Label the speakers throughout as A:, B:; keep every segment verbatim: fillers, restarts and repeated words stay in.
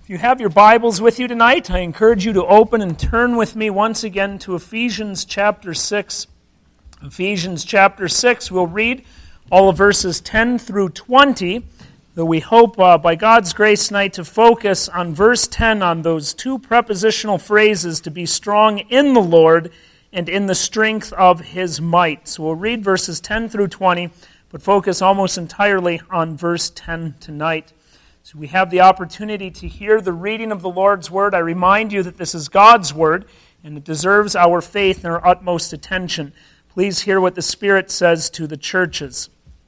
A: If you have your Bibles with you tonight, I encourage you to open and turn with me once again to Ephesians chapter six. Ephesians chapter six, we'll read all of verses ten through twenty, though we hope uh, by God's grace tonight to focus on verse ten on those two prepositional phrases, to be strong in the Lord and in the strength of His might. So we'll read verses ten through twenty, but focus almost entirely on verse ten tonight. So we have the opportunity to hear the reading of the Lord's Word. I remind you that this is God's Word, and it deserves our faith and our utmost attention. Please hear what the Spirit says to the churches.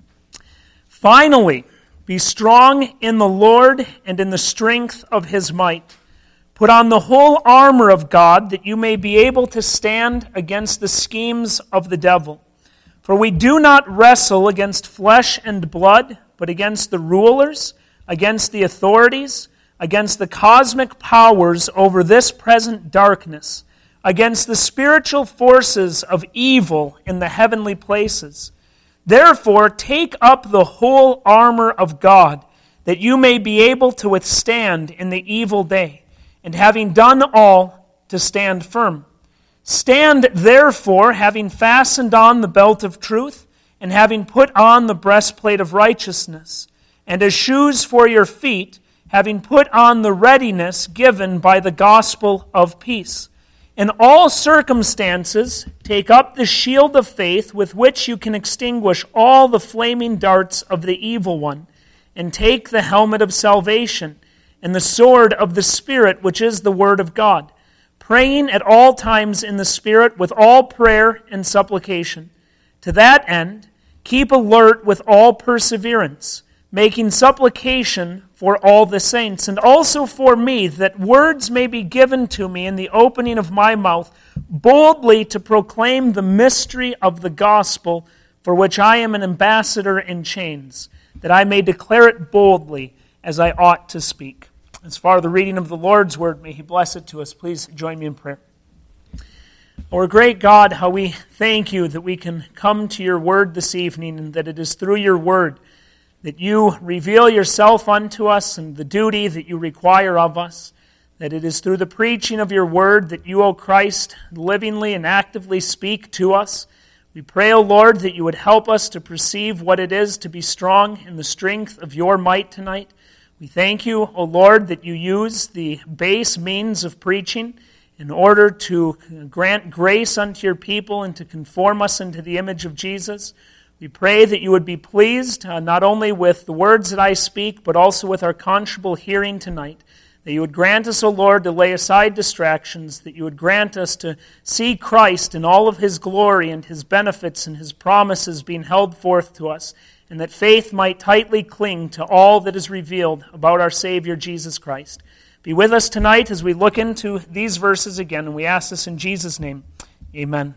A: Finally, be strong in the Lord and in the strength of His might. Put on the whole armor of God, that you may be able to stand against the schemes of the devil. For we do not wrestle against flesh and blood, but against the rulers, against the authorities, against the cosmic powers over this present darkness, against the spiritual forces of evil in the heavenly places. Therefore, take up the whole armor of God, that you may be able to withstand in the evil day, and having done all, to stand firm. Stand therefore, having fastened on the belt of truth, and having put on the breastplate of righteousness, and as shoes for your feet, having put on the readiness given by the gospel of peace. In all circumstances, take up the shield of faith with which you can extinguish all the flaming darts of the evil one, and take the helmet of salvation and the sword of the Spirit, which is the Word of God, praying at all times in the Spirit with all prayer and supplication. To that end, keep alert with all perseverance, making supplication for all the saints, and also for me, that words may be given to me in the opening of my mouth, boldly to proclaim the mystery of the gospel, for which I am an ambassador in chains, that I may declare it boldly as I ought to speak. As far as the reading of the Lord's Word, may He bless it to us. Please join me in prayer. Our great God, how we thank You that we can come to Your Word this evening, and that it is through Your Word that You reveal Yourself unto us and the duty that You require of us, that it is through the preaching of Your Word that You, O Christ, livingly and actively speak to us. We pray, O Lord, that You would help us to perceive what it is to be strong in the strength of Your might tonight. We thank You, O Lord, that You use the base means of preaching in order to grant grace unto Your people and to conform us into the image of Jesus. We pray that You would be pleased uh, not only with the words that I speak, but also with our conscionable hearing tonight. That You would grant us, O Lord, to lay aside distractions, that You would grant us to see Christ in all of His glory and His benefits and His promises being held forth to us, and that faith might tightly cling to all that is revealed about our Savior Jesus Christ. Be with us tonight as we look into these verses again, and we ask this in Jesus' name. Amen.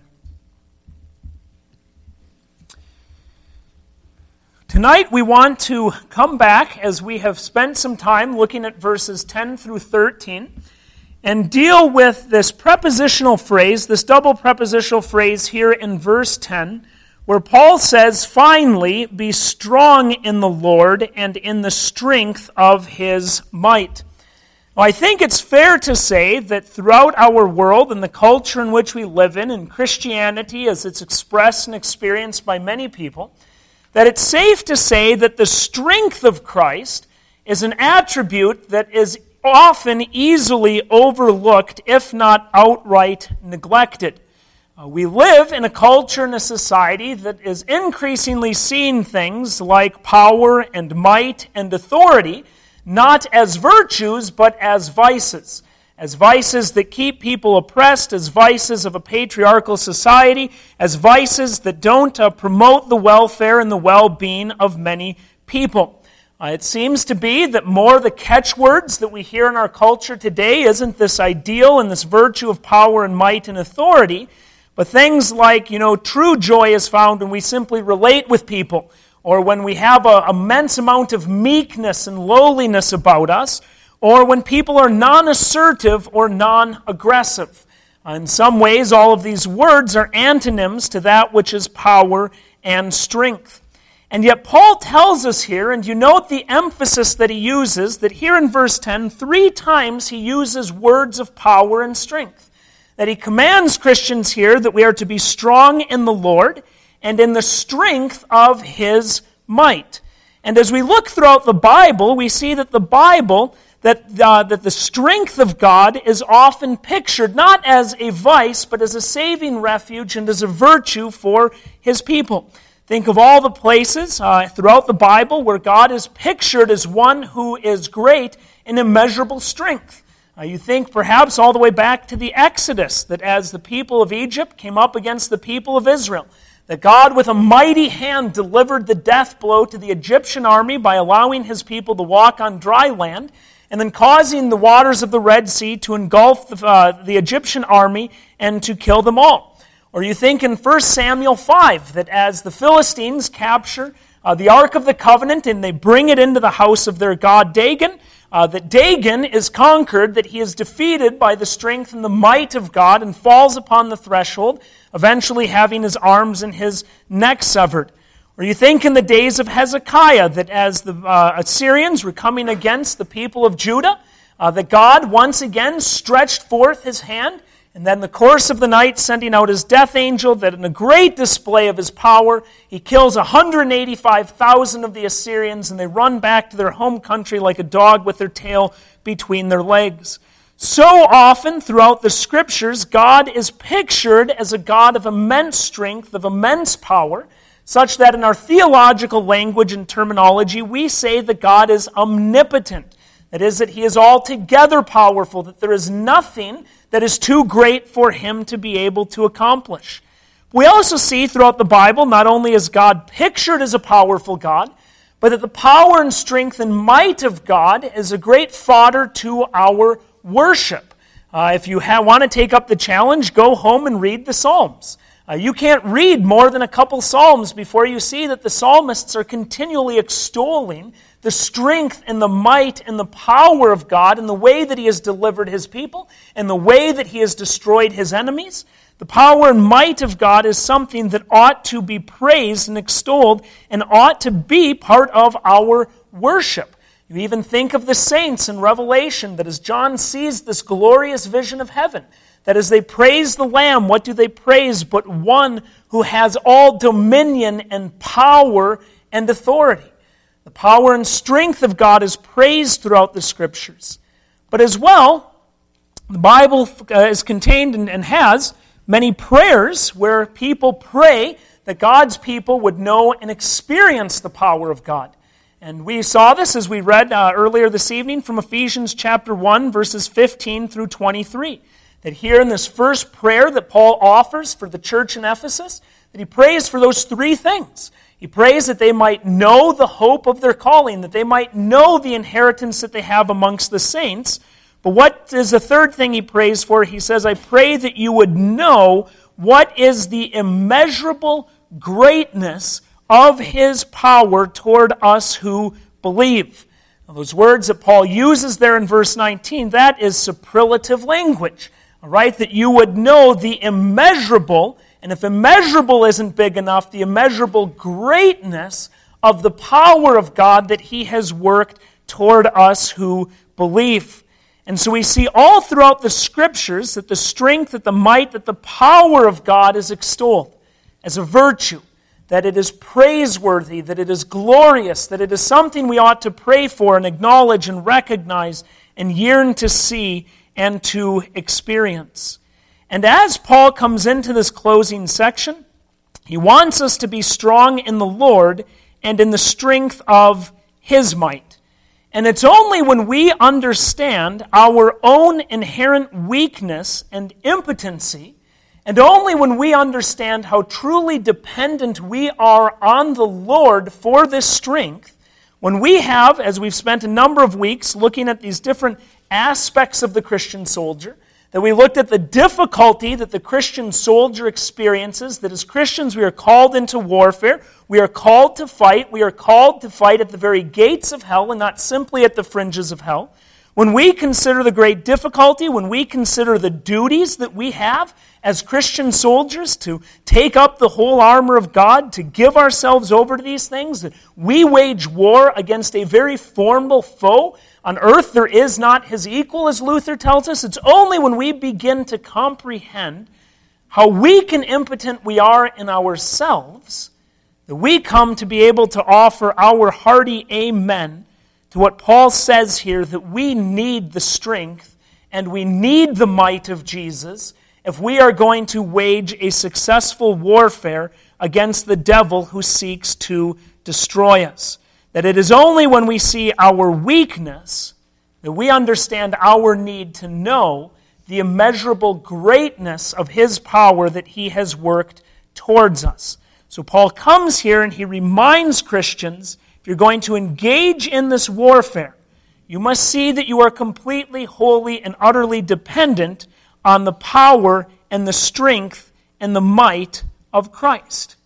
A: Tonight we want to come back, as we have spent some time looking at verses ten through thirteen, and deal with this prepositional phrase, this double prepositional phrase here in verse ten, where Paul says, finally, be strong in the Lord and in the strength of His might. Well, I think it's fair to say that throughout our world and the culture in which we live in, and Christianity as it's expressed and experienced by many people, that it's safe to say that the strength of Christ is an attribute that is often easily overlooked, if not outright neglected. Uh, we live in a culture and a society that is increasingly seeing things like power and might and authority not as virtues, but as vices. As vices that keep people oppressed, as vices of a patriarchal society, as vices that don't uh, promote the welfare and the well-being of many people. Uh, it seems to be that more the catchwords that we hear in our culture today isn't this ideal and this virtue of power and might and authority, but things like, you know, true joy is found when we simply relate with people, or when we have an immense amount of meekness and lowliness about us, or when people are non-assertive or non-aggressive. In some ways, all of these words are antonyms to that which is power and strength. And yet Paul tells us here, and you note the emphasis that he uses, that here in verse ten, three times he uses words of power and strength. That he commands Christians here that we are to be strong in the Lord and in the strength of his might. And as we look throughout the Bible, we see that the Bible, that, uh, that the strength of God is often pictured not as a vice, but as a saving refuge and as a virtue for his people. Think of all the places uh, throughout the Bible where God is pictured as one who is great in immeasurable strength. Uh, you think perhaps all the way back to the Exodus, that as the people of Egypt came up against the people of Israel, that God with a mighty hand delivered the death blow to the Egyptian army by allowing his people to walk on dry land, and then causing the waters of the Red Sea to engulf the, uh, the Egyptian army and to kill them all. Or you think in First Samuel five, that as the Philistines capture uh, the Ark of the Covenant and they bring it into the house of their god Dagon, uh, that Dagon is conquered, that he is defeated by the strength and the might of God and falls upon the threshold, eventually having his arms and his neck severed. Or you think in the days of Hezekiah, that as the uh, Assyrians were coming against the people of Judah, uh, that God once again stretched forth his hand, and then in the course of the night, sending out his death angel, that in a great display of his power, he kills one hundred eighty-five thousand of the Assyrians, and they run back to their home country like a dog with their tail between their legs. So often throughout the Scriptures, God is pictured as a God of immense strength, of immense power, such that in our theological language and terminology, we say that God is omnipotent. That is, that he is altogether powerful, that there is nothing that is too great for him to be able to accomplish. We also see throughout the Bible, not only is God pictured as a powerful God, but that the power and strength and might of God is a great fodder to our worship. Uh, if you ha- want to take up the challenge, go home and read the Psalms. Uh, you can't read more than a couple Psalms before you see that the psalmists are continually extolling the strength and the might and the power of God and the way that he has delivered his people and the way that he has destroyed his enemies. The power and might of God is something that ought to be praised and extolled and ought to be part of our worship. You even think of the saints in Revelation, that as John sees this glorious vision of heaven, that as they praise the Lamb, what do they praise but one who has all dominion and power and authority? The power and strength of God is praised throughout the Scriptures. But as well, the Bible is contained and has many prayers where people pray that God's people would know and experience the power of God. And we saw this as we read uh, earlier this evening from Ephesians chapter one, verses fifteen through twenty-three. That here in this first prayer that Paul offers for the church in Ephesus, that he prays for those three things. He prays that they might know the hope of their calling, that they might know the inheritance that they have amongst the saints. But what is the third thing he prays for? He says, I pray that you would know what is the immeasurable greatness of his power toward us who believe. Now, those words that Paul uses there in verse nineteen, that is superlative language. All right, that you would know the immeasurable, and if immeasurable isn't big enough, the immeasurable greatness of the power of God that he has worked toward us who believe. And so we see all throughout the Scriptures that the strength, that the might, that the power of God is extolled as a virtue, that it is praiseworthy, that it is glorious, that it is something we ought to pray for and acknowledge and recognize and yearn to see and to experience. And as Paul comes into this closing section, he wants us to be strong in the Lord and in the strength of his might. And it's only when we understand our own inherent weakness and impotency, and only when we understand how truly dependent we are on the Lord for this strength, when we have, as we've spent a number of weeks looking at these different aspects of the Christian soldier, that we looked at the difficulty that the Christian soldier experiences, that as Christians we are called into warfare, we are called to fight, we are called to fight at the very gates of hell and not simply at the fringes of hell. When we consider the great difficulty, when we consider the duties that we have as Christian soldiers to take up the whole armor of God, to give ourselves over to these things, that we wage war against a very formidable foe. On earth there is not his equal, as Luther tells us. It's only when we begin to comprehend how weak and impotent we are in ourselves that we come to be able to offer our hearty amen to what Paul says here, that we need the strength and we need the might of Jesus if we are going to wage a successful warfare against the devil who seeks to destroy us. That it is only when we see our weakness that we understand our need to know the immeasurable greatness of his power that he has worked towards us. So Paul comes here and he reminds Christians, if you're going to engage in this warfare, you must see that you are completely, wholly, and utterly dependent on the power and the strength and the might of Christ.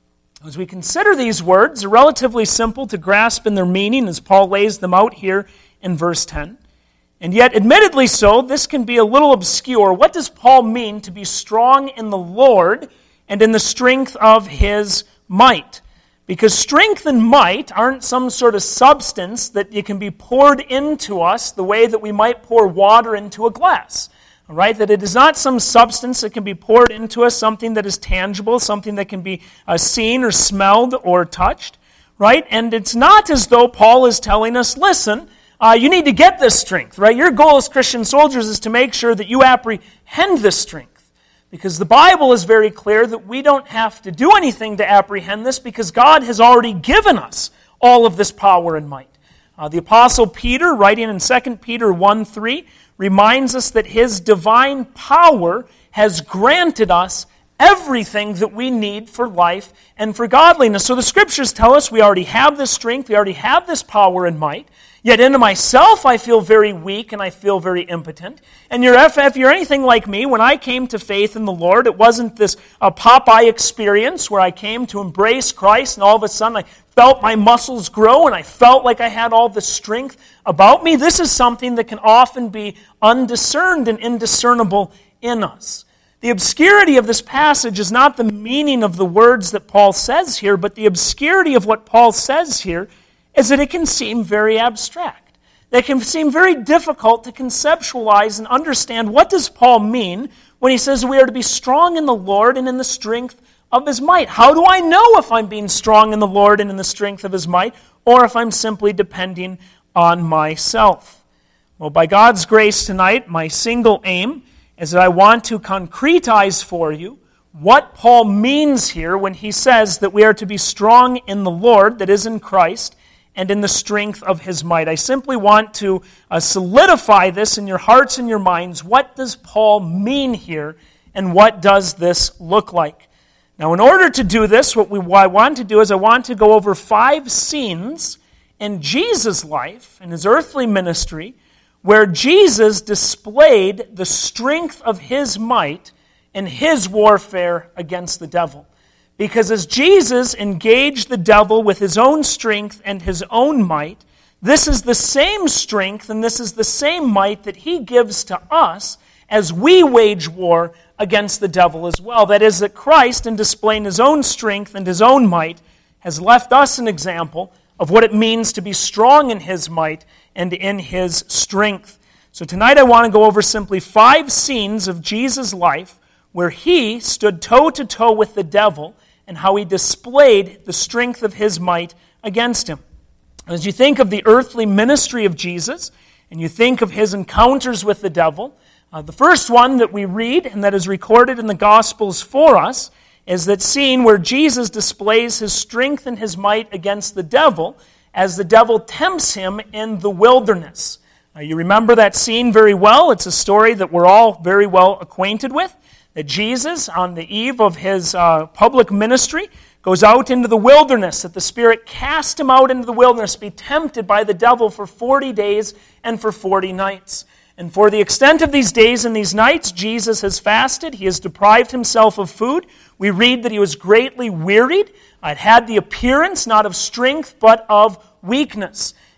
A: As we consider these words, they're relatively simple to grasp in their meaning as Paul lays them out here in verse ten. And yet, admittedly so, this can be a little obscure. What does Paul mean to be strong in the Lord and in the strength of his might? Because strength and might aren't some sort of substance that it can be poured into us the way that we might pour water into a glass. All right? That it is not some substance that can be poured into us, something that is tangible, something that can be uh, seen or smelled or touched. Right? And it's not as though Paul is telling us, listen, uh, you need to get this strength. Right? Your goal as Christian soldiers is to make sure that you apprehend this strength. Because the Bible is very clear that we don't have to do anything to apprehend this because God has already given us all of this power and might. Uh, the Apostle Peter, writing in Second Peter one three, reminds us that his divine power has granted us everything that we need for life and for godliness. So the Scriptures tell us we already have this strength, we already have this power and might. Yet in myself, I feel very weak and I feel very impotent. And you're, if you're anything like me, when I came to faith in the Lord, it wasn't this uh, Popeye experience where I came to embrace Christ and all of a sudden I felt my muscles grow and I felt like I had all the strength about me. This is something that can often be undiscerned and indiscernible in us. The obscurity of this passage is not the meaning of the words that Paul says here, but the obscurity of what Paul says here is that it can seem very abstract. It can seem very difficult to conceptualize and understand what does Paul mean when he says we are to be strong in the Lord and in the strength of his might. How do I know if I'm being strong in the Lord and in the strength of his might, or if I'm simply depending on myself? Well, by God's grace tonight, my single aim is that I want to concretize for you what Paul means here when he says that we are to be strong in the Lord, that is in Christ, and in the strength of his might. I simply want to uh, solidify this in your hearts and your minds. What does Paul mean here, and what does this look like? Now, in order to do this, what, we, what I want to do is I want to go over five scenes in Jesus' life, in his earthly ministry, where Jesus displayed the strength of his might in his warfare against the devil. Because as Jesus engaged the devil with his own strength and his own might, this is the same strength and this is the same might that he gives to us as we wage war against the devil as well. That is, that Christ, in displaying his own strength and his own might, has left us an example of what it means to be strong in his might and in his strength. So tonight I want to go over simply five scenes of Jesus' life where he stood toe-to-toe with the devil and how he displayed the strength of his might against him. As you think of the earthly ministry of Jesus, and you think of his encounters with the devil, uh, the first one that we read, and that is recorded in the Gospels for us, is that scene where Jesus displays his strength and his might against the devil as the devil tempts him in the wilderness. Now, you remember that scene very well. It's a story that we're all very well acquainted with. That Jesus, on the eve of his uh, public ministry, goes out into the wilderness, that the Spirit cast him out into the wilderness to be tempted by the devil for forty days and for forty nights. And for the extent of these days and these nights, Jesus has fasted. He has deprived himself of food. We read that he was greatly wearied. It had the appearance not of strength but of weakness.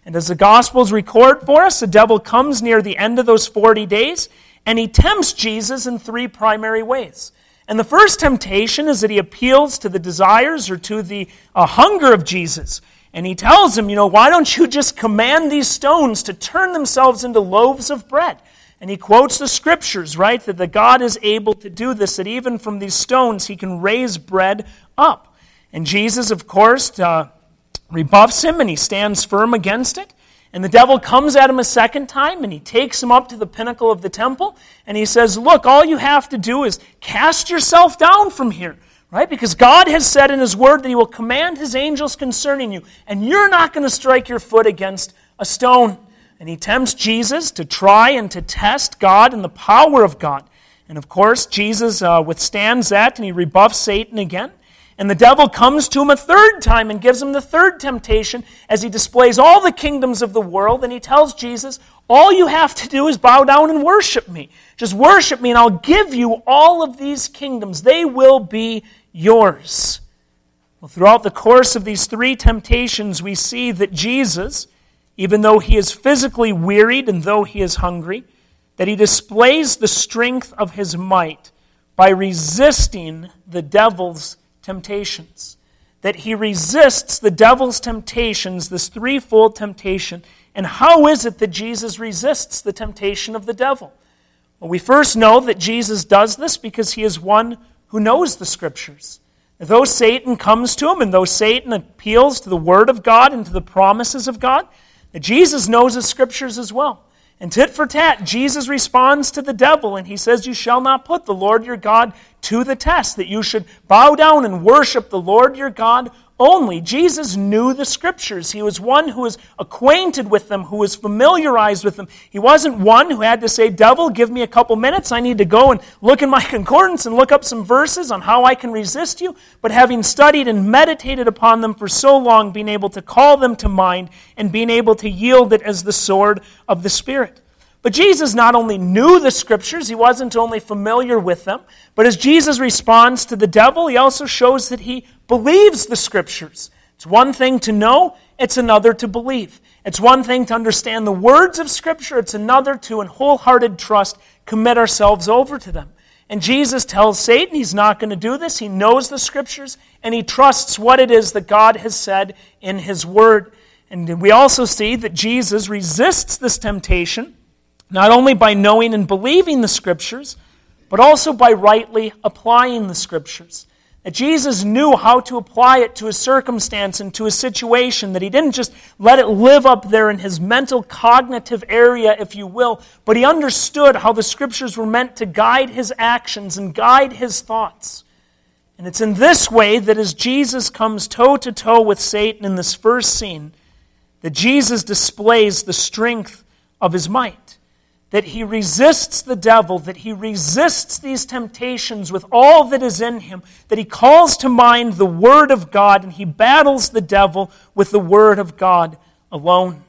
A: And as the Gospels record for us, the devil comes near the end of those forty days, and he tempts Jesus in three primary ways. And the first temptation is that he appeals to the desires or to the uh, hunger of Jesus. And he tells him, you know, why don't you just command these stones to turn themselves into loaves of bread? And he quotes the scriptures, right, that the God is able to do this, that even from these stones he can raise bread up. And Jesus, of course, uh, rebuffs him, and he stands firm against it. And the devil comes at him a second time, and he takes him up to the pinnacle of the temple, and he says, look, all you have to do is cast yourself down from here, right? Because God has said in His Word that He will command His angels concerning you, and you're not going to strike your foot against a stone. And he tempts Jesus to try and to test God and the power of God. And of course, Jesus uh, withstands that, and he rebuffs Satan again. And the devil comes to him a third time and gives him the third temptation as he displays all the kingdoms of the world. And he tells Jesus, all you have to do is bow down and worship me. Just worship me and I'll give you all of these kingdoms. They will be yours. Well, throughout the course of these three temptations, we see that Jesus, even though he is physically wearied and though he is hungry, that he displays the strength of his might by resisting the devil's temptations. That he resists the devil's temptations, this threefold temptation. And how is it that Jesus resists the temptation of the devil? Well, we first know that Jesus does this because he is one who knows the Scriptures. Though Satan comes to him and though Satan appeals to the Word of God and to the promises of God, that Jesus knows the Scriptures as well. And tit for tat, Jesus responds to the devil and he says, you shall not put the Lord your God to the test, that you should bow down and worship the Lord your God only. Jesus knew the Scriptures. He was one who was acquainted with them, who was familiarized with them. He wasn't one who had to say, devil, give me a couple minutes. I need to go and look in my concordance and look up some verses on how I can resist you. But having studied and meditated upon them for so long, being able to call them to mind and being able to yield it as the sword of the Spirit. But Jesus not only knew the Scriptures, he wasn't only familiar with them, but as Jesus responds to the devil, he also shows that he believes the Scriptures. It's one thing to know, it's another to believe. It's one thing to understand the words of Scripture, it's another to, in wholehearted trust, commit ourselves over to them. And Jesus tells Satan he's not going to do this. He knows the Scriptures, and he trusts what it is that God has said in His Word. And we also see that Jesus resists this temptation not only by knowing and believing the Scriptures, but also by rightly applying the Scriptures. That Jesus knew how to apply it to his circumstance and to his situation, that he didn't just let it live up there in his mental cognitive area, if you will, but he understood how the Scriptures were meant to guide his actions and guide his thoughts. And it's in this way that as Jesus comes toe-to-toe with Satan in this first scene, that Jesus displays the strength of his might. That he resists the devil, that he resists these temptations with all that is in him, that he calls to mind the Word of God, and he battles the devil with the Word of God alone.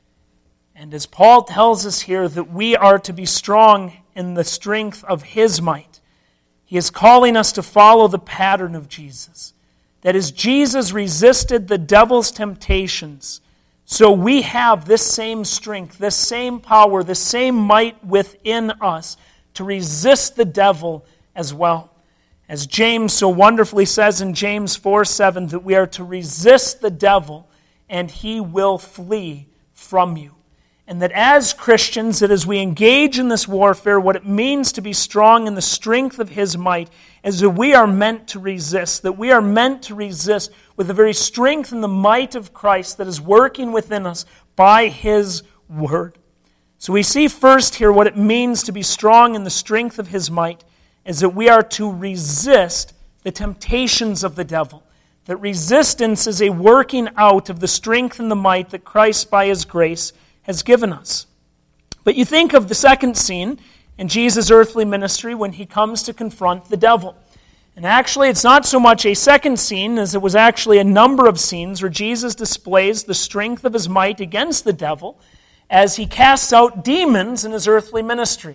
A: And as Paul tells us here that we are to be strong in the strength of his might, he is calling us to follow the pattern of Jesus. That as Jesus resisted the devil's temptations, so we have this same strength, this same power, this same might within us to resist the devil as well. As James so wonderfully says in James four seven, that we are to resist the devil and he will flee from you. And that as Christians, that as we engage in this warfare, what it means to be strong in the strength of his might is that we are meant to resist, that we are meant to resist with the very strength and the might of Christ that is working within us by his word. So we see first here what it means to be strong in the strength of his might is that we are to resist the temptations of the devil. That resistance is a working out of the strength and the might that Christ by his grace has given us. But you think of the second scene in Jesus' earthly ministry when he comes to confront the devil. And actually, it's not so much a second scene as it was actually a number of scenes where Jesus displays the strength of his might against the devil as he casts out demons in his earthly ministry.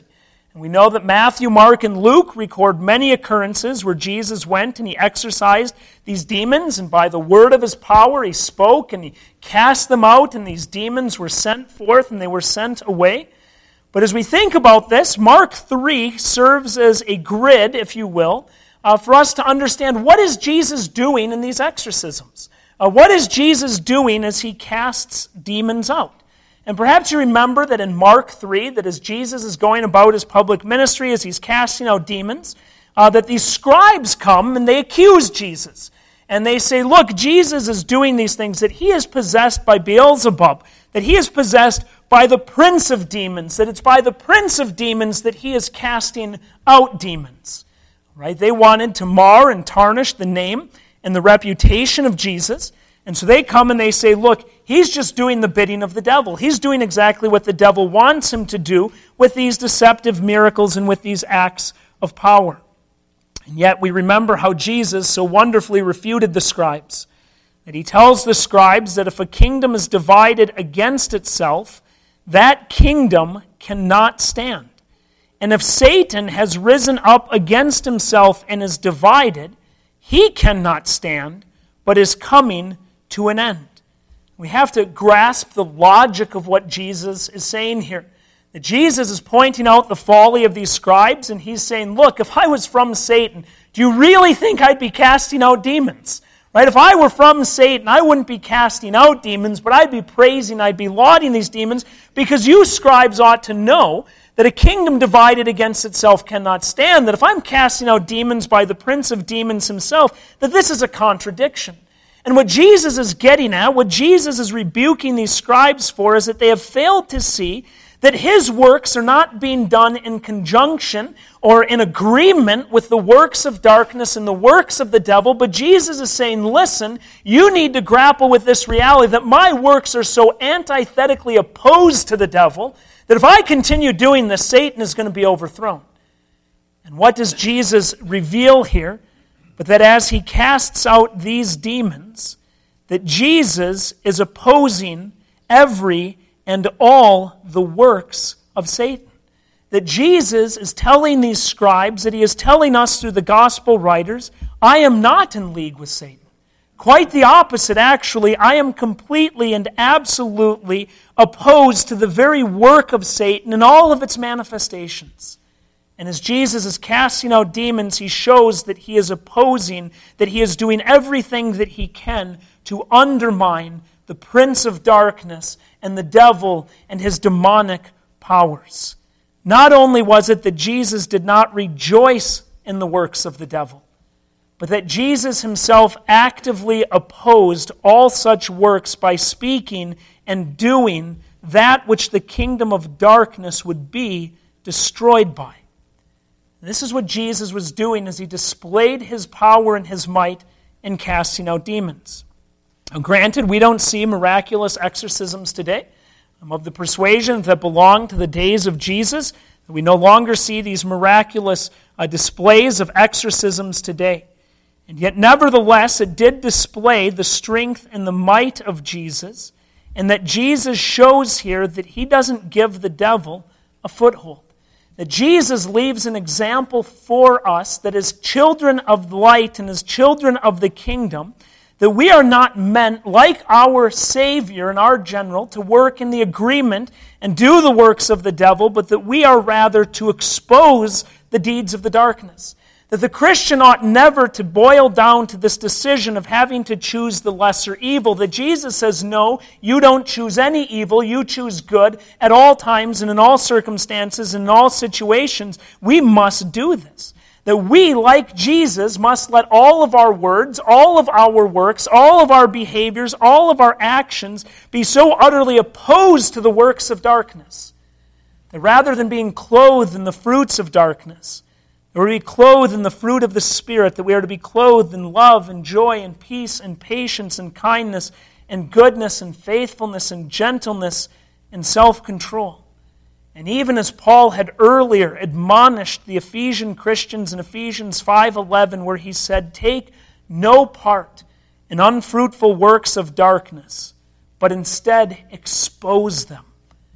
A: And we know that Matthew, Mark, and Luke record many occurrences where Jesus went and he exorcised these demons, and by the word of his power he spoke and he cast them out, and these demons were sent forth and they were sent away. But as we think about this, Mark three serves as a grid, if you will, uh, for us to understand what is Jesus doing in these exorcisms. Uh, what is Jesus doing as he casts demons out? And perhaps you remember that in Mark three, that as Jesus is going about his public ministry, as he's casting out demons, uh, that these scribes come and they accuse Jesus. And they say, look, Jesus is doing these things, that he is possessed by Beelzebub, that he is possessed by the prince of demons, that it's by the prince of demons that he is casting out demons. Right? They wanted to mar and tarnish the name and the reputation of Jesus. And so they come and they say, look, he's just doing the bidding of the devil. He's doing exactly what the devil wants him to do with these deceptive miracles and with these acts of power. And yet we remember how Jesus so wonderfully refuted the scribes. That he tells the scribes that if a kingdom is divided against itself, that kingdom cannot stand. And if Satan has risen up against himself and is divided, he cannot stand, but is coming to an end. We have to grasp the logic of what Jesus is saying here. That Jesus is pointing out the folly of these scribes, and he's saying, look, if I was from Satan, do you really think I'd be casting out demons? Right? If I were from Satan, I wouldn't be casting out demons, but I'd be praising, I'd be lauding these demons, because you scribes ought to know that a kingdom divided against itself cannot stand, that if I'm casting out demons by the prince of demons himself, that this is a contradiction. And what Jesus is getting at, what Jesus is rebuking these scribes for, is that they have failed to see that his works are not being done in conjunction or in agreement with the works of darkness and the works of the devil, but Jesus is saying, listen, you need to grapple with this reality that my works are so antithetically opposed to the devil that if I continue doing this, Satan is going to be overthrown. And what does Jesus reveal here? But that as he casts out these demons, that Jesus is opposing every and all the works of Satan. That Jesus is telling these scribes, that he is telling us through the gospel writers, I am not in league with Satan. Quite the opposite, actually. I am completely and absolutely opposed to the very work of Satan and all of its manifestations. And as Jesus is casting out demons, he shows that he is opposing, that he is doing everything that he can to undermine the prince of darkness and the devil and his demonic powers. Not only was it that Jesus did not rejoice in the works of the devil, but that Jesus himself actively opposed all such works by speaking and doing that which the kingdom of darkness would be destroyed by. This is what Jesus was doing as he displayed his power and his might in casting out demons. Now, granted, we don't see miraculous exorcisms today. I'm of the persuasion that belong to the days of Jesus. That we no longer see these miraculous uh, displays of exorcisms today. And yet, nevertheless, it did display the strength and the might of Jesus, and that Jesus shows here that he doesn't give the devil a foothold. That Jesus leaves an example for us that as children of light and as children of the kingdom, that we are not meant, like our Savior and our general, to work in the agreement and do the works of the devil, but that we are rather to expose the deeds of the darkness. That the Christian ought never to boil down to this decision of having to choose the lesser evil. That Jesus says, no, you don't choose any evil, you choose good at all times and in all circumstances and in all situations. We must do this. That we, like Jesus, must let all of our words, all of our works, all of our behaviors, all of our actions be so utterly opposed to the works of darkness. That rather than being clothed in the fruits of darkness, that we are to be clothed in the fruit of the Spirit, that we are to be clothed in love and joy and peace and patience and kindness and goodness and faithfulness and gentleness and self-control. And even as Paul had earlier admonished the Ephesian Christians in Ephesians five eleven, where he said, take no part in unfruitful works of darkness, but instead expose them.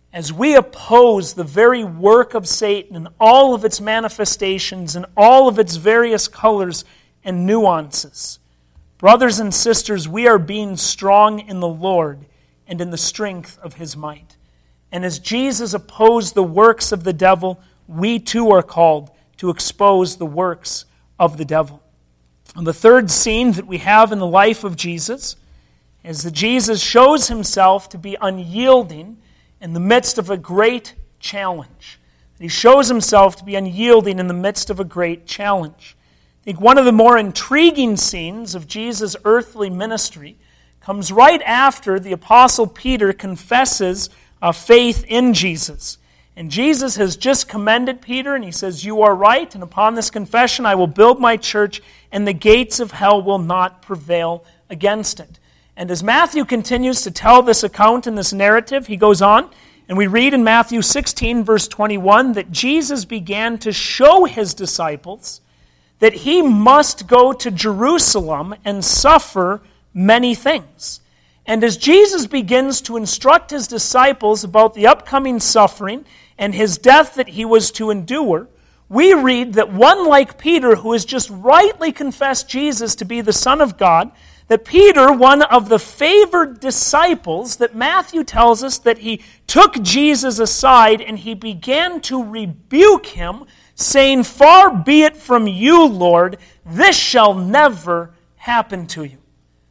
A: as we oppose the very work of Satan and all of its manifestations and all of its various colors and nuances, brothers and sisters, we are being strong in the Lord and in the strength of His might. And as Jesus opposed the works of the devil, we too are called to expose the works of the devil. And the third scene that we have in the life of Jesus is that Jesus shows Himself to be unyielding in the midst of a great challenge. He shows Himself to be unyielding in the midst of a great challenge. I think one of the more intriguing scenes of Jesus' earthly ministry comes right after the Apostle Peter confesses uh, faith in Jesus. And Jesus has just commended Peter, and he says, "You are right, and upon this confession I will build my church, and the gates of hell will not prevail against it." And as Matthew continues to tell this account in this narrative, he goes on, and we read in Matthew sixteen, verse twenty-one, that Jesus began to show His disciples that He must go to Jerusalem and suffer many things. And as Jesus begins to instruct His disciples about the upcoming suffering and His death that He was to endure, we read that one like Peter, who has just rightly confessed Jesus to be the Son of God, that Peter, one of the favored disciples, that Matthew tells us that he took Jesus aside and he began to rebuke him, saying, "Far be it from you, Lord, this shall never happen to you."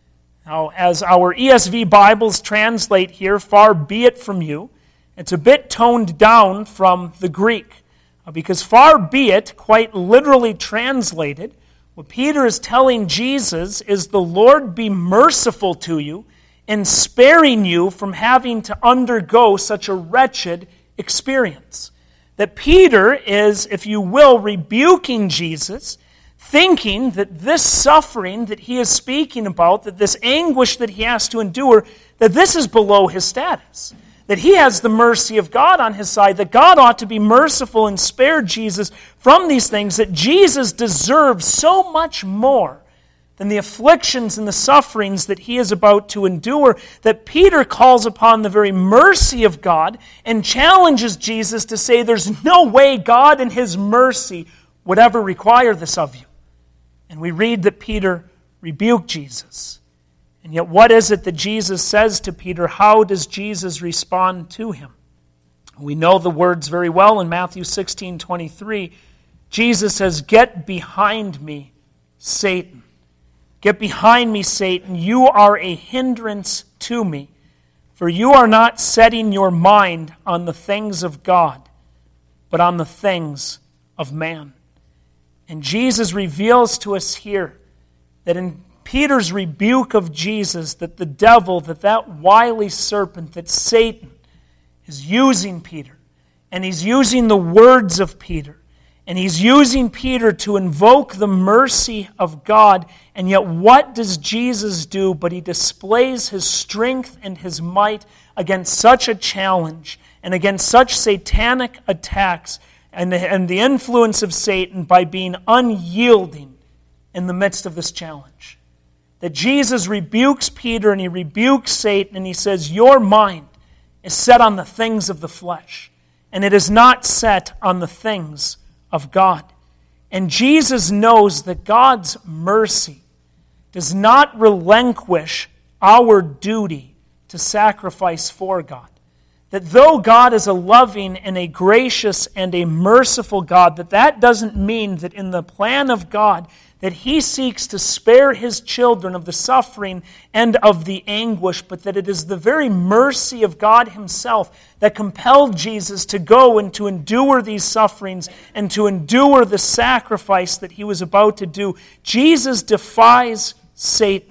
A: Now, as our E S V Bibles translate here, "far be it from you," it's a bit toned down from the Greek, because "far be it," quite literally translated, what Peter is telling Jesus is, the Lord be merciful to you in sparing you from having to undergo such a wretched experience. That Peter is, if you will, rebuking Jesus, thinking that this suffering that he is speaking about, that this anguish that he has to endure, that this is below his status. That he has the mercy of God on his side, that God ought to be merciful and spare Jesus from these things, that Jesus deserves so much more than the afflictions and the sufferings that he is about to endure, that Peter calls upon the very mercy of God and challenges Jesus to say there's no way God in His mercy would ever require this of you. And we read that Peter rebuked Jesus. And yet what is it that Jesus says to Peter? How does Jesus respond to him? We know the words very well in Matthew sixteen twenty-three. Jesus says, "Get behind me, Satan. Get behind me, Satan. You are a hindrance to me, for you are not setting your mind on the things of God, but on the things of man." And Jesus reveals to us here that in Peter's rebuke of Jesus, that the devil, that that wily serpent, that Satan is using Peter, and he's using the words of Peter, and he's using Peter to invoke the mercy of God. And yet what does Jesus do? But He displays His strength and His might against such a challenge and against such satanic attacks and the, and the influence of Satan by being unyielding in the midst of this challenge. That Jesus rebukes Peter and He rebukes Satan and He says, "Your mind is set on the things of the flesh, and it is not set on the things of God." And Jesus knows that God's mercy does not relinquish our duty to sacrifice for God. That though God is a loving and a gracious and a merciful God, that that doesn't mean that in the plan of God that He seeks to spare His children of the suffering and of the anguish, but that it is the very mercy of God Himself that compelled Jesus to go and to endure these sufferings and to endure the sacrifice that He was about to do. Jesus defies Satan,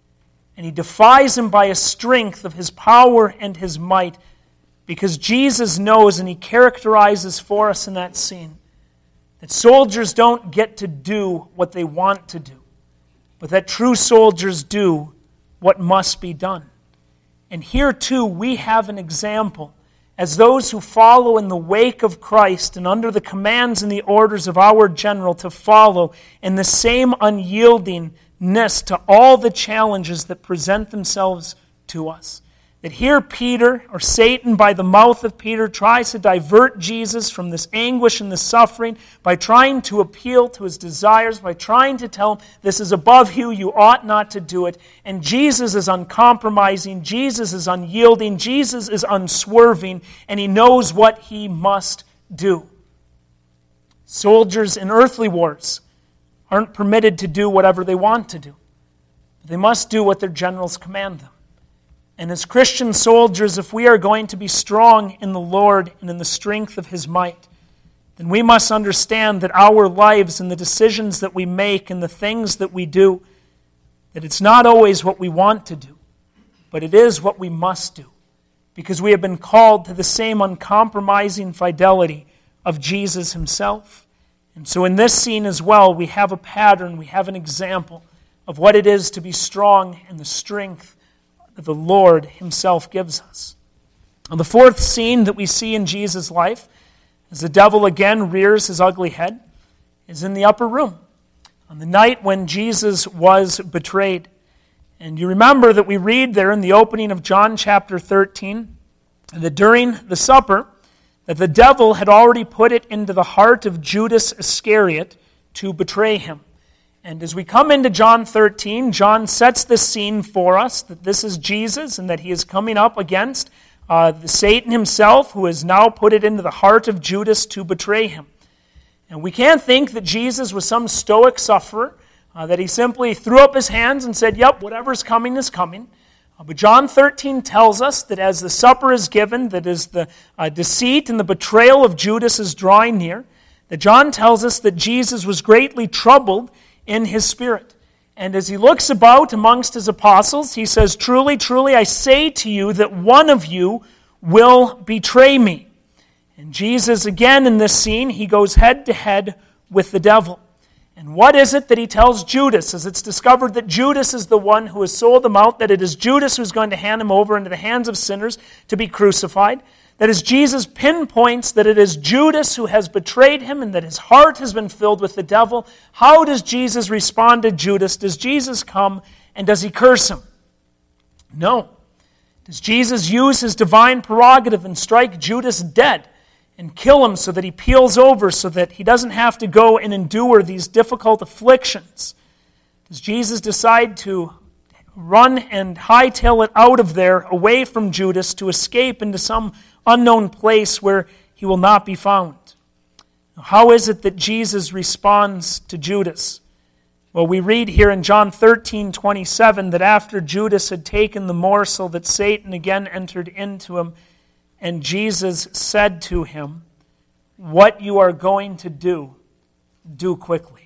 A: and He defies him by a strength of His power and His might, because Jesus knows, and He characterizes for us in that scene, that soldiers don't get to do what they want to do, but that true soldiers do what must be done. And here too we have an example as those who follow in the wake of Christ and under the commands and the orders of our general to follow in the same unyieldingness to all the challenges that present themselves to us. That here Peter, or Satan by the mouth of Peter, tries to divert Jesus from this anguish and this suffering by trying to appeal to his desires, by trying to tell him, this is above you, you ought not to do it. And Jesus is uncompromising, Jesus is unyielding, Jesus is unswerving, and he knows what he must do. Soldiers in earthly wars aren't permitted to do whatever they want to do. They must do what their generals command them. And as Christian soldiers, if we are going to be strong in the Lord and in the strength of His might, then we must understand that our lives and the decisions that we make and the things that we do, that it's not always what we want to do, but it is what we must do, because we have been called to the same uncompromising fidelity of Jesus Himself. And so in this scene as well, we have a pattern, we have an example of what it is to be strong in the strength that the Lord Himself gives us. Now, the fourth scene that we see in Jesus' life, as the devil again rears his ugly head, is in the upper room, on the night when Jesus was betrayed. And you remember that we read there in the opening of John chapter thirteen, that during the supper, that the devil had already put it into the heart of Judas Iscariot to betray Him. And as we come into John thirteen, John sets the scene for us that this is Jesus and that He is coming up against uh, the Satan himself, who has now put it into the heart of Judas to betray Him. And we can't think that Jesus was some stoic sufferer, uh, that He simply threw up His hands and said, yep, whatever's coming is coming. Uh, but John thirteen tells us that as the supper is given, that as the uh, deceit and the betrayal of Judas is drawing near, that John tells us that Jesus was greatly troubled in His spirit. And as He looks about amongst His apostles, He says, truly, truly, I say to you that one of you will betray me. And Jesus, again in this scene, He goes head to head with the devil. And what is it that He tells Judas as it's discovered that Judas is the one who has sold Him out, that it is Judas who's going to hand Him over into the hands of sinners to be crucified? That as Jesus pinpoints that it is Judas who has betrayed Him and that his heart has been filled with the devil, how does Jesus respond to Judas? Does Jesus come and does He curse him? No. Does Jesus use His divine prerogative and strike Judas dead and kill him so that he peels over, so that he doesn't have to go and endure these difficult afflictions? Does Jesus decide to run and hightail it out of there, away from Judas, to escape into some unknown place where he will not be found? How is it that Jesus responds to Judas? Well, we read here in John thirteen twenty-seven that after Judas had taken the morsel, that Satan again entered into him, and Jesus said to him, what you are going to do, do quickly.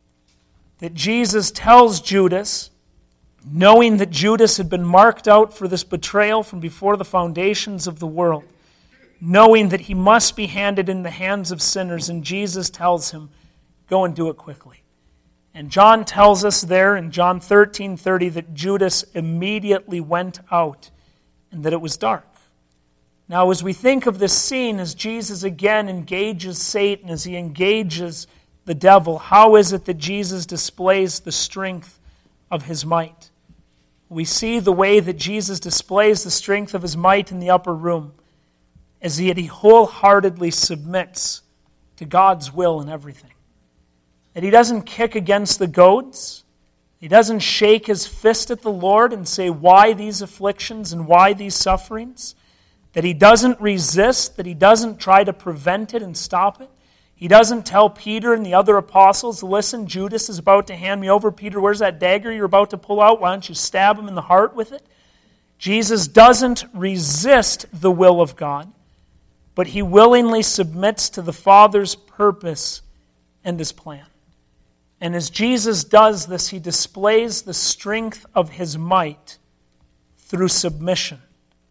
A: That Jesus tells Judas, knowing that Judas had been marked out for this betrayal from before the foundations of the world, knowing that he must be handed in the hands of sinners, and Jesus tells him, go and do it quickly. And John tells us there in John thirteen thirty that Judas immediately went out and that it was dark. Now, as we think of this scene, as Jesus again engages Satan, as He engages the devil, how is it that Jesus displays the strength of His might? We see the way that Jesus displays the strength of His might in the upper room, as He wholeheartedly submits to God's will in everything. That He doesn't kick against the goads. He doesn't shake His fist at the Lord and say, why these afflictions and why these sufferings? That He doesn't resist, that He doesn't try to prevent it and stop it. He doesn't tell Peter and the other apostles, listen, Judas is about to hand me over. Peter, where's that dagger you're about to pull out? Why don't you stab him in the heart with it? Jesus doesn't resist the will of God, but He willingly submits to the Father's purpose and His plan. And as Jesus does this, He displays the strength of His might through submission.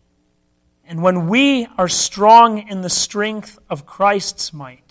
A: And when we are strong in the strength of Christ's might,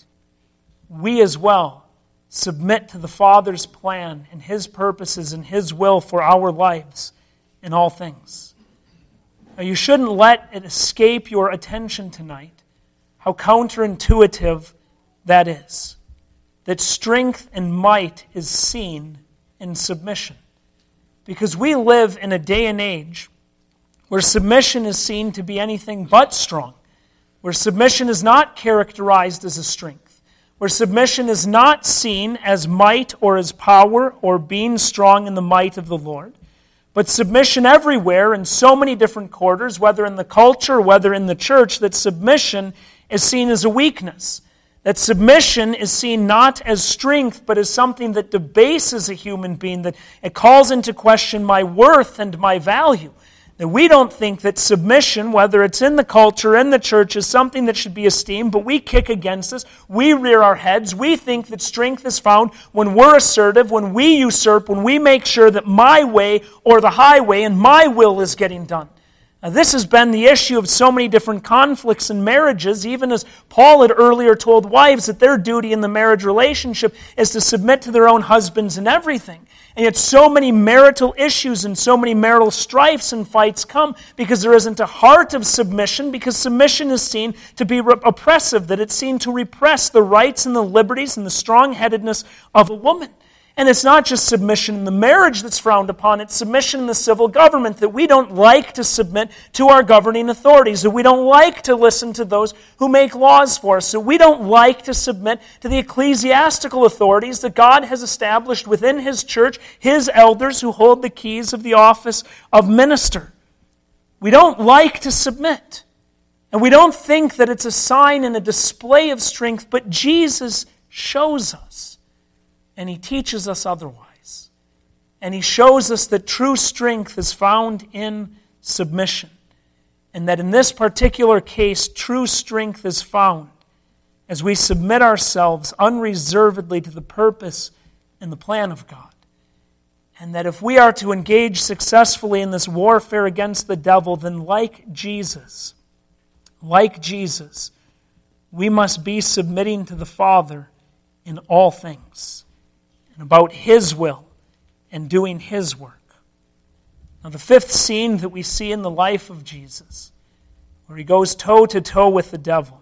A: we as well submit to the Father's plan and His purposes and His will for our lives in all things. Now, you shouldn't let it escape your attention tonight how counterintuitive that is. That strength and might is seen in submission. Because we live in a day and age where submission is seen to be anything but strong, where submission is not characterized as a strength, where submission is not seen as might or as power or being strong in the might of the Lord, but submission everywhere in so many different quarters, whether in the culture, whether in the church, that submission is seen as a weakness. That submission is seen not as strength, but as something that debases a human being, that it calls into question my worth and my value. That we don't think that submission, whether it's in the culture, in the church, is something that should be esteemed, but we kick against this. We rear our heads. We think that strength is found when we're assertive, when we usurp, when we make sure that my way or the highway and my will is getting done. Now, this has been the issue of so many different conflicts in marriages, even as Paul had earlier told wives that their duty in the marriage relationship is to submit to their own husbands in everything. And yet so many marital issues and so many marital strifes and fights come because there isn't a heart of submission, because submission is seen to be oppressive, that it's seen to repress the rights and the liberties and the strong-headedness of a woman. And it's not just submission in the marriage that's frowned upon, it's submission in the civil government, that we don't like to submit to our governing authorities, that we don't like to listen to those who make laws for us, that we don't like to submit to the ecclesiastical authorities that God has established within His church, His elders who hold the keys of the office of minister. We don't like to submit. And we don't think that it's a sign and a display of strength, but Jesus shows us. And He teaches us otherwise. And He shows us that true strength is found in submission. And that in this particular case, true strength is found as we submit ourselves unreservedly to the purpose and the plan of God. And that if we are to engage successfully in this warfare against the devil, then like Jesus, like Jesus, we must be submitting to the Father in all things, and about His will and doing His work. Now, the fifth scene that we see in the life of Jesus, where He goes toe-to-toe with the devil,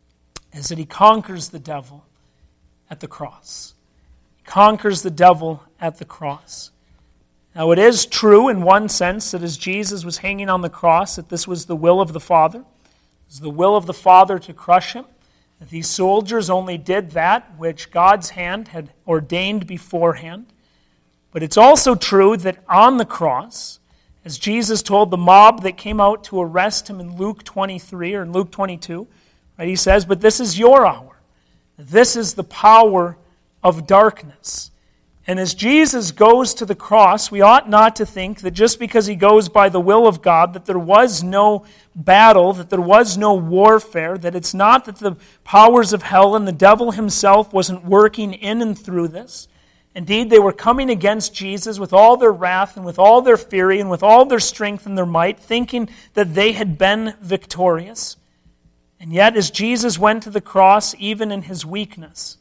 A: is that He conquers the devil at the cross. He conquers the devil at the cross. Now, it is true in one sense that as Jesus was hanging on the cross, that this was the will of the Father. It was the will of the Father to crush Him. That these soldiers only did that which God's hand had ordained beforehand. But it's also true that on the cross, as Jesus told the mob that came out to arrest Him in Luke twenty-three or in Luke twenty-two, right, He says, "But this is your hour. This is the power of darkness." And as Jesus goes to the cross, we ought not to think that just because He goes by the will of God, that there was no battle, that there was no warfare, that it's not that the powers of hell and the devil himself wasn't working in and through this. Indeed, they were coming against Jesus with all their wrath and with all their fury and with all their strength and their might, thinking that they had been victorious. And yet, as Jesus went to the cross, even in His weakness,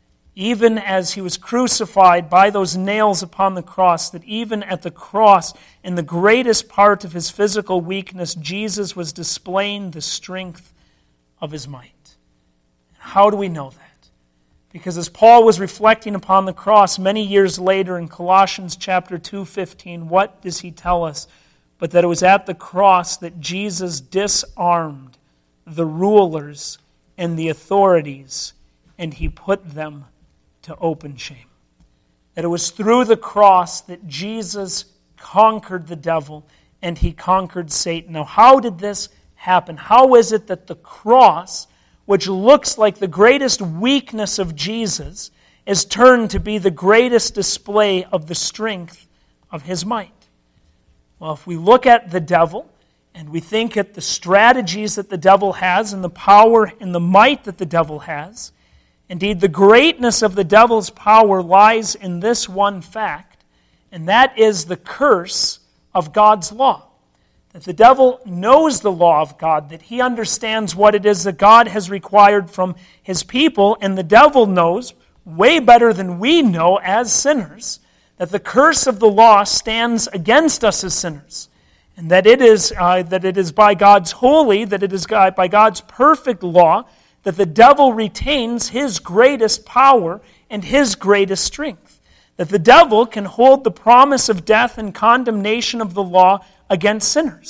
A: even as He was crucified by those nails upon the cross, that even at the cross, in the greatest part of His physical weakness, Jesus was displaying the strength of His might. How do we know that? Because as Paul was reflecting upon the cross many years later in Colossians chapter two fifteen, what does he tell us? But that it was at the cross that Jesus disarmed the rulers and the authorities, and He put them to open shame. That it was through the cross that Jesus conquered the devil and He conquered Satan. Now, how did this happen? How is it that the cross, which looks like the greatest weakness of Jesus, is turned to be the greatest display of the strength of His might? Well, if we look at the devil and we think at the strategies that the devil has and the power and the might that the devil has, indeed, the greatness of the devil's power lies in this one fact, and that is the curse of God's law. That the devil knows the law of God, that he understands what it is that God has required from His people, and the devil knows, way better than we know as sinners, that the curse of the law stands against us as sinners, and that it is, uh, that it is by God's holy, that it is by God's perfect law, that the devil retains his greatest power and his greatest strength. That the devil can hold the promise of death and condemnation of the law against sinners.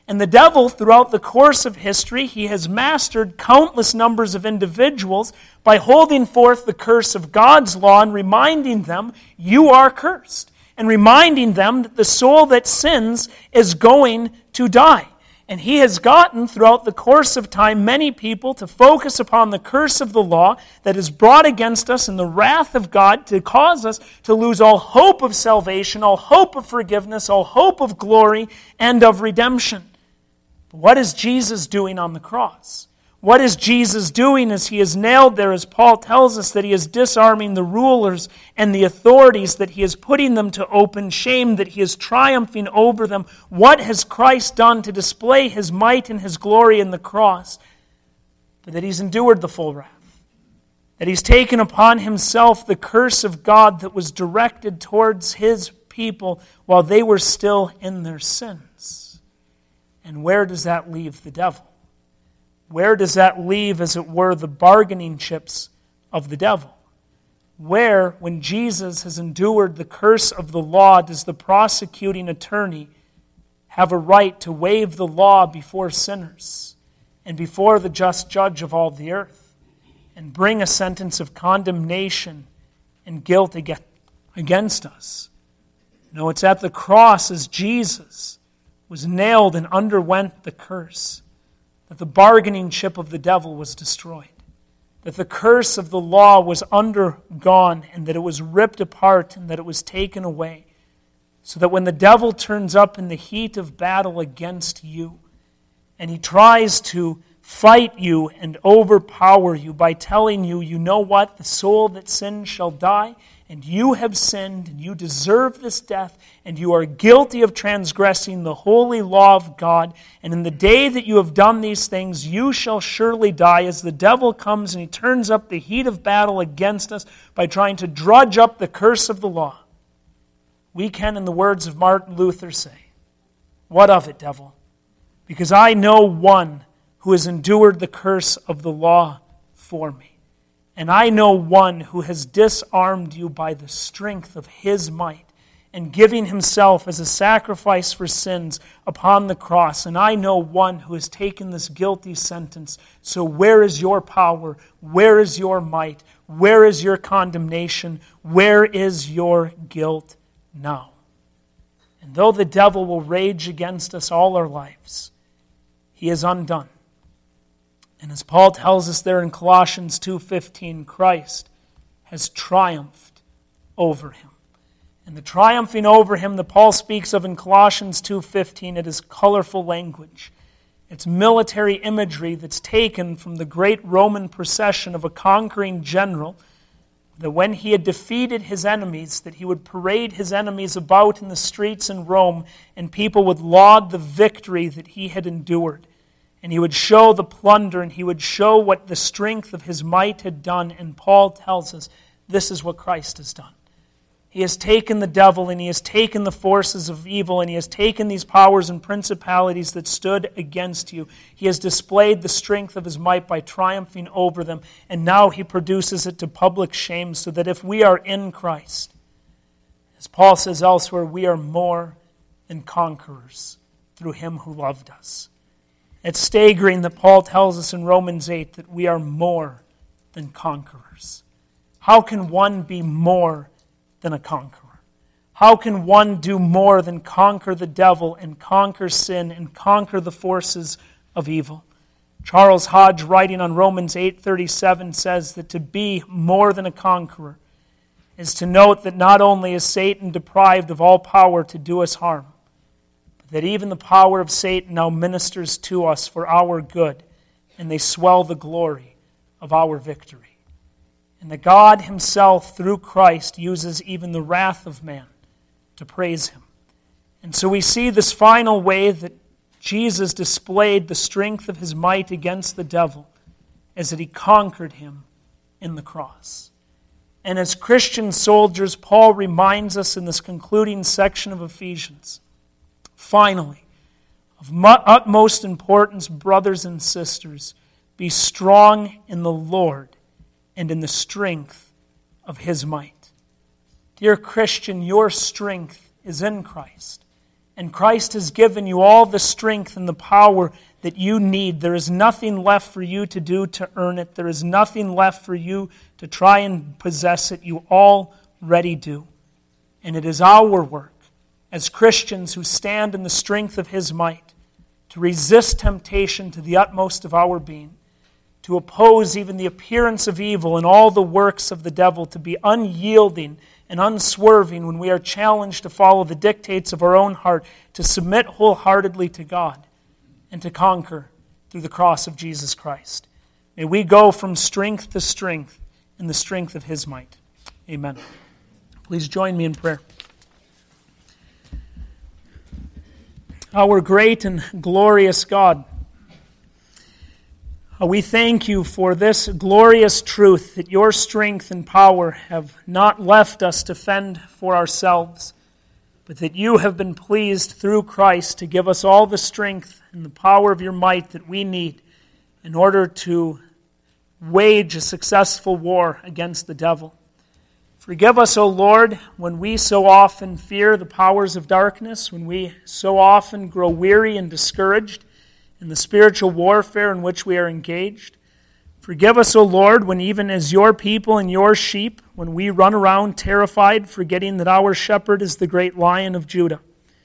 A: And the devil, throughout the course of history, he has mastered countless numbers of individuals by holding forth the curse of God's law and reminding them, you are cursed. And reminding them that the soul that sins is going to die. And he has gotten, throughout the course of time, many people to focus upon the curse of the law that is brought against us and the wrath of God to cause us to lose all hope of salvation, all hope of forgiveness, all hope of glory, and of redemption. But what is Jesus doing on the cross? What is Jesus doing as he is nailed there, as Paul tells us that he is disarming the rulers and the authorities, that he is putting them to open shame, that he is triumphing over them? What has Christ done to display his might and his glory in the cross? But that he's endured the full wrath. That he's taken upon himself the curse of God that was directed towards his people while they were still in their sins. And where does that leave the devil? Where does that leave, as it were, the bargaining chips of the devil? Where, when Jesus has endured the curse of the law, does the prosecuting attorney have a right to waive the law before sinners and before the just judge of all the earth and bring a sentence of condemnation and guilt against us? No, it's at the cross as Jesus was nailed and underwent the curse that the bargaining chip of the devil was destroyed, that the curse of the law was undergone, and that it was ripped apart, and that it was taken away, so that when the devil turns up in the heat of battle against you, and he tries to fight you and overpower you by telling you, you know what, the soul that sins shall die, and you have sinned, and you deserve this death, and you are guilty of transgressing the holy law of God, and in the day that you have done these things, you shall surely die, as the devil comes and he turns up the heat of battle against us by trying to drudge up the curse of the law. We can, in the words of Martin Luther, say, what of it, devil? Because I know one who has endured the curse of the law for me. And I know one who has disarmed you by the strength of his might and giving himself as a sacrifice for sins upon the cross. And I know one who has taken this guilty sentence. So where is your power? Where is your might? Where is your condemnation? Where is your guilt now? And though the devil will rage against us all our lives, he is undone. And as Paul tells us there in Colossians two fifteen, Christ has triumphed over him. And the triumphing over him that Paul speaks of in Colossians two fifteen, it is colorful language. It's military imagery that's taken from the great Roman procession of a conquering general, that when he had defeated his enemies, that he would parade his enemies about in the streets in Rome, and people would laud the victory that he had endured. And he would show the plunder, and he would show what the strength of his might had done. And Paul tells us, this is what Christ has done. He has taken the devil, and he has taken the forces of evil, and he has taken these powers and principalities that stood against you. He has displayed the strength of his might by triumphing over them, and now he produces it to public shame, so that if we are in Christ, as Paul says elsewhere, we are more than conquerors through him who loved us. It's staggering that Paul tells us in Romans eight that we are more than conquerors. How can one be more than a conqueror? How can one do more than conquer the devil and conquer sin and conquer the forces of evil? Charles Hodge, writing on Romans eight thirty-seven, says that to be more than a conqueror is to note that not only is Satan deprived of all power to do us harm, that even the power of Satan now ministers to us for our good, and they swell the glory of our victory. And that God himself, through Christ, uses even the wrath of man to praise him. And so we see this final way that Jesus displayed the strength of his might against the devil, is that he conquered him in the cross. And as Christian soldiers, Paul reminds us in this concluding section of Ephesians, finally, of utmost importance, brothers and sisters, be strong in the Lord and in the strength of his might. Dear Christian, your strength is in Christ, And Christ has given you all the strength and the power that you need. There is nothing left for you to do to earn it. There is nothing left for you to try and possess it. You already do. And it is our work as Christians who stand in the strength of His might to resist temptation to the utmost of our being, to oppose even the appearance of evil and all the works of the devil, to be unyielding and unswerving when we are challenged to follow the dictates of our own heart, to submit wholeheartedly to God, and to conquer through the cross of Jesus Christ. May we go from strength to strength in the strength of His might. Amen. Please join me in prayer. Our great and glorious God, we thank You for this glorious truth that Your strength and power have not left us to fend for ourselves, but that You have been pleased through Christ to give us all the strength and the power of Your might that we need in order to wage a successful war against the devil. Forgive us, O Lord, when we so often fear the powers of darkness, when we so often grow weary and discouraged in the spiritual warfare in which we are engaged. Forgive us, O Lord, when even as Your people and Your sheep, when we run around terrified, forgetting that our shepherd is the great Lion of Judah.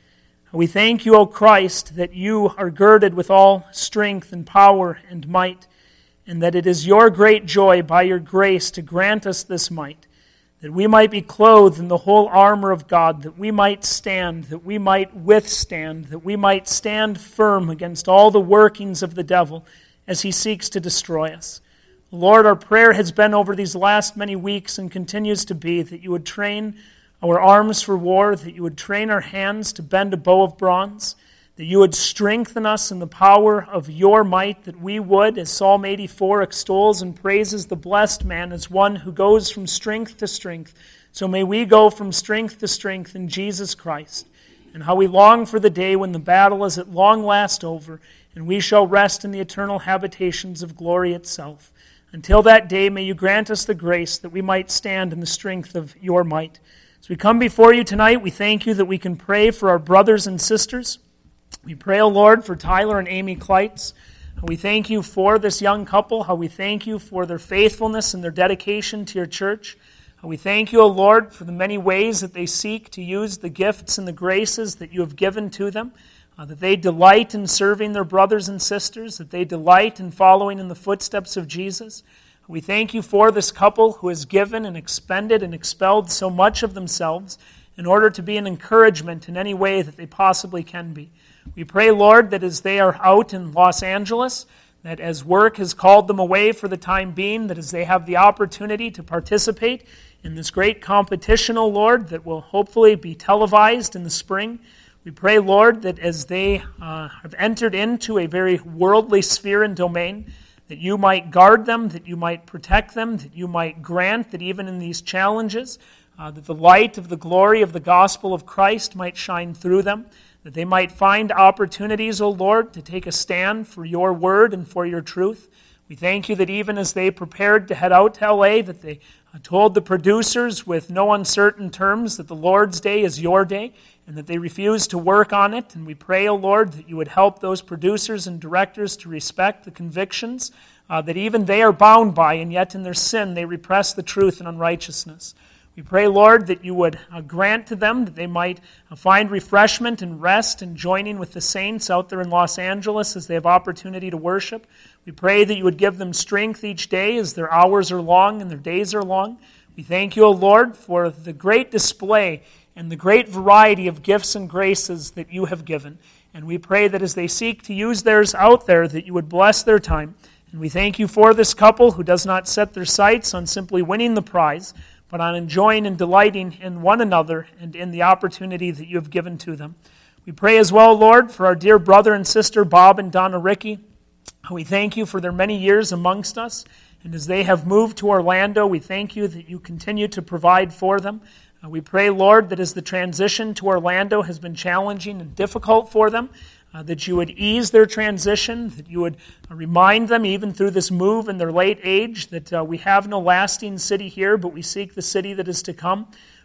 A: We thank You, O Christ, that You are girded with all strength and power and might, and that it is Your great joy by Your grace to grant us this might, that we might be clothed in the whole armor of God, that we might stand, that we might withstand, that we might stand firm against all the workings of the devil as he seeks to destroy us. Lord, our prayer has been over these last many weeks and continues to be that You would train our arms for war, that You would train our hands to bend a bow of bronze, that You would strengthen us in the power of Your might, that we would, as Psalm eighty-four extols and praises the blessed man as one who goes from strength to strength. So may we go from strength to strength in Jesus Christ. And how we long for the day when the battle is at long last over, and we shall rest in the eternal habitations of glory itself. Until that day, may You grant us the grace that we might stand in the strength of Your might. As we come before You tonight, we thank You that we can pray for our brothers and sisters. We pray, O Lord, for Tyler and Amy Kleitz. We thank You for this young couple, how we thank You for their faithfulness and their dedication to Your church. How we thank You, O Lord, for the many ways that they seek to use the gifts and the graces that You have given to them, uh, that they delight in serving their brothers and sisters, that they delight in following in the footsteps of Jesus. We thank You for this couple who has given and expended and expelled so much of themselves in order to be an encouragement in any way that they possibly can be. We pray, Lord, that as they are out in Los Angeles, that as work has called them away for the time being, that as they have the opportunity to participate in this great competition, O Lord, that will hopefully be televised in the spring, we pray, Lord, that as they uh, have entered into a very worldly sphere and domain, that You might guard them, that You might protect them, that You might grant that even in these challenges, uh, that the light of the glory of the gospel of Christ might shine through them, that they might find opportunities, O Lord, to take a stand for Your word and for Your truth. We thank You that even as they prepared to head out to L A, that they told the producers with no uncertain terms that the Lord's day is Your day, and that they refused to work on it. And we pray, O Lord, that You would help those producers and directors to respect the convictions uh, that even they are bound by, and yet in their sin they repress the truth and unrighteousness. We pray, Lord, that You would uh, grant to them that they might uh, find refreshment and rest in joining with the saints out there in Los Angeles as they have opportunity to worship. We pray that You would give them strength each day as their hours are long and their days are long. We thank You, O Lord, for the great display and the great variety of gifts and graces that You have given. And we pray that as they seek to use theirs out there, that You would bless their time. And we thank You for this couple who does not set their sights on simply winning the prize, but on enjoying and delighting in one another and in the opportunity that You have given to them. We pray as well, Lord, for our dear brother and sister Bob and Donna Ricky. We thank You for their many years amongst us, and as they have moved to Orlando, we thank You that You continue to provide for them. Uh, we pray, Lord, that as the transition to Orlando has been challenging and difficult for them, Uh, that You would ease their transition, that You would uh, remind them, even through this move in their late age, that uh, we have no lasting city here, but we seek the city that is to come.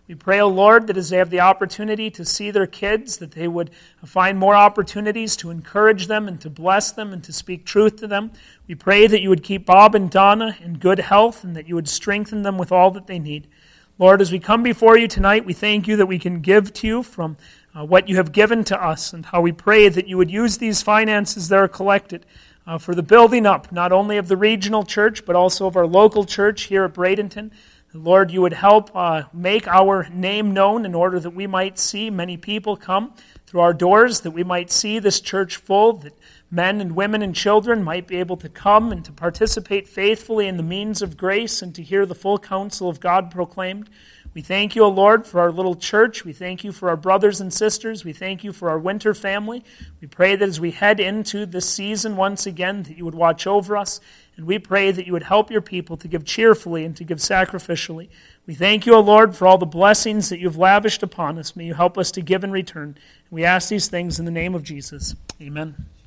A: We pray, O Lord, that as they have the opportunity to see their kids, that they would find more opportunities to encourage them and to bless them and to speak truth to them. We pray that you would keep Bob and Donna in good health and that you would strengthen them with all that they need. Lord, as we come before you tonight, we thank you that we can give to you from uh, what you have given to us, and how we pray that you would use these finances that are collected uh, for the building up, not only of the regional church, but also of our local church here at Bradenton. Lord, you would help uh, make our name known in order that we might see many people come through our doors, that we might see this church full, that men and women and children might be able to come and to participate faithfully in the means of grace and to hear the full counsel of God proclaimed. We thank you, O Lord, for our little church. We thank you for our brothers and sisters. We thank you for our winter family. We pray that as we head into this season once again, that you would watch over us. And we pray that you would help your people to give cheerfully and to give sacrificially. We thank you, O Lord, for all the blessings that you've lavished upon us. May you help us to give in return. And we ask these things in the name of Jesus. Amen.